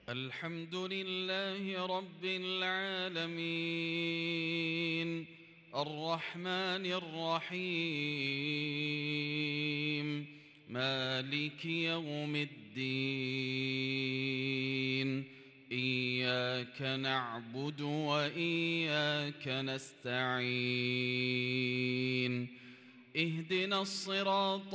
الحمد لله رب العالمين الرحمن الرحيم مالك يوم الدين إياك نعبد وإياك نستعين اهدنا الصراط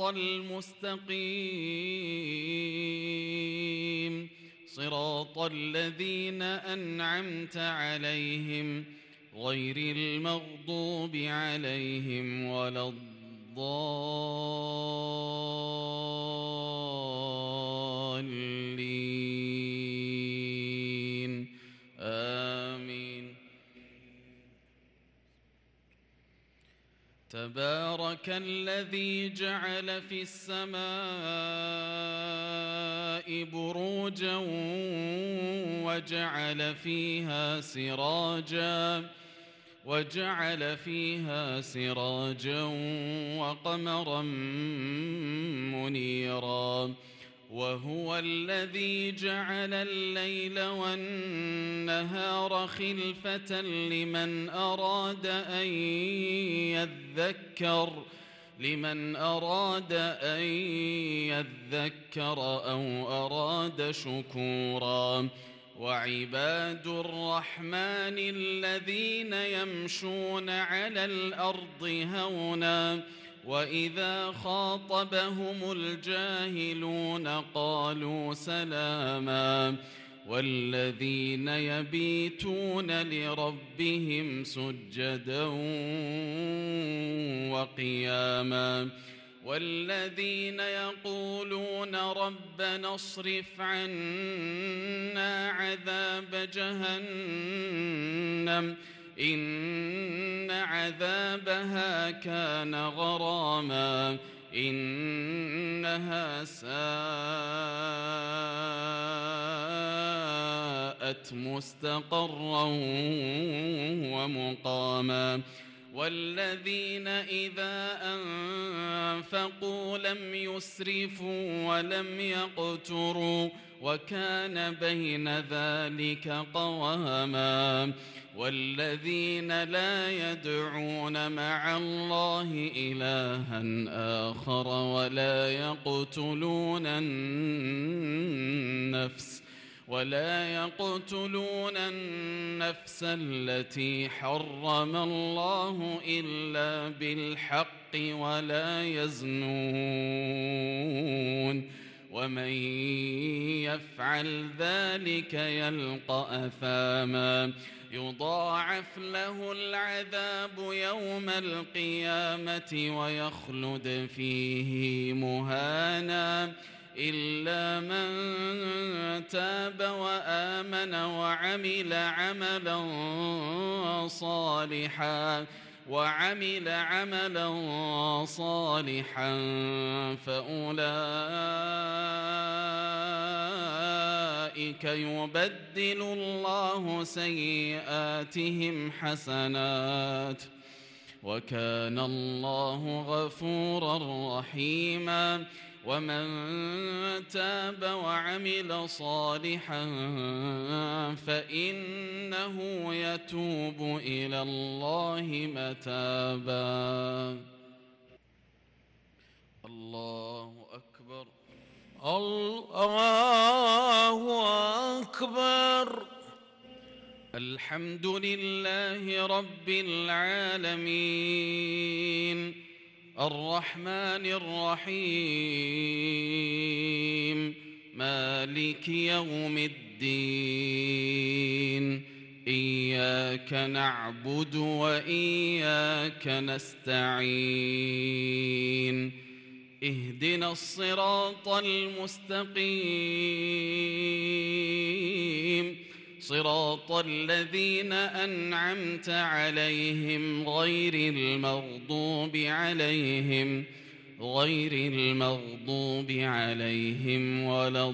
المستقيم صراط الذين أنعمت عليهم غير المغضوب عليهم ولا الضالين آمين. تبارك الذي جعل في السماء بروجا وجعل فيها سراجا وقمرا منيرا وهو الذي جعل الليل والنهار خلفة لمن أراد أن يذكر أو أراد شكورا وعباد الرحمن الذين يمشون على الأرض هونا وإذا خاطبهم الجاهلون قالوا سلاما والذين يبيتون لربهم سجدا وقياما والذين يقولون ربنا اصرف عنا عذاب جهنم إن عذابها كان غراما إنها ساءت مستقرا ومقاما والذين إذا أنفقوا لم يسرفوا ولم يقتروا وكان بين ذلك قواما والذين لا يدعون مع الله إلها آخر ولا يقتلون النفس التي حرم الله إلا بالحق ولا يزنون ومن يفعل ذلك يلقى أثاما يضاعف له العذاب يوم القيامة ويخلد فيه مهانا إلا من تاب وآمن وعمل عملا صالحا فأولئك يبدل الله سيئاتهم حسنات وكان الله غفورا رحيما ومن تاب وعمل صالحا فإنه يتوب إلى الله متابا. الله أكبر الله أكبر. الحمد لله رب العالمين الرحمن الرحيم مالك يوم الدين إياك نعبد وإياك نستعين اهدنا الصراط المستقيم صراط الذين أنعمت عليهم غير المغضوب عليهم ولا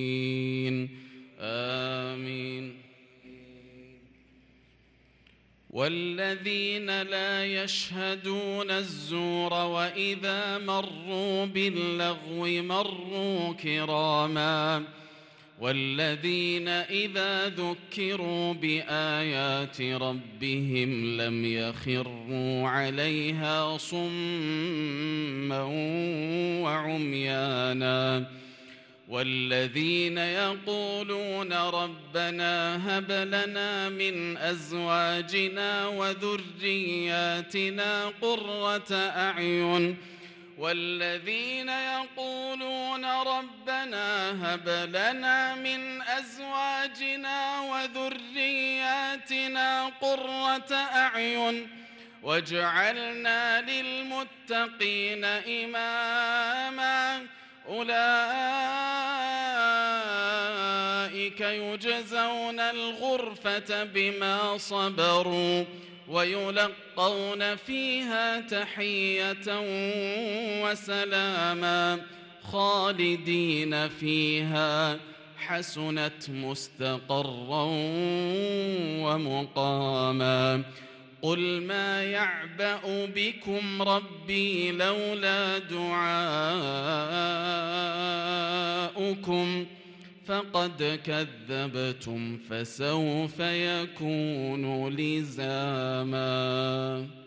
الضالين آمين. والذين لا يشهدون الزور وإذا مروا باللغو مروا كراما والذين إذا ذكروا بآيات ربهم لم يخروا عليها صما وعميانا والذين يقولون ربنا هب لنا من أزواجنا وذرياتنا قرة أعين والذين يقولون ربنا هب لنا من أزواجنا وذرياتنا قرة أعين واجعلنا للمتقين إماما أولئك يجزون الغرفة بما صبروا ويلقون فيها تحية وسلاما خالدين فيها حسنت مستقرا ومقاما قل ما يعبأ بكم ربي لولا دعاؤكم فقد كذبتم فسوف يكون لزاما.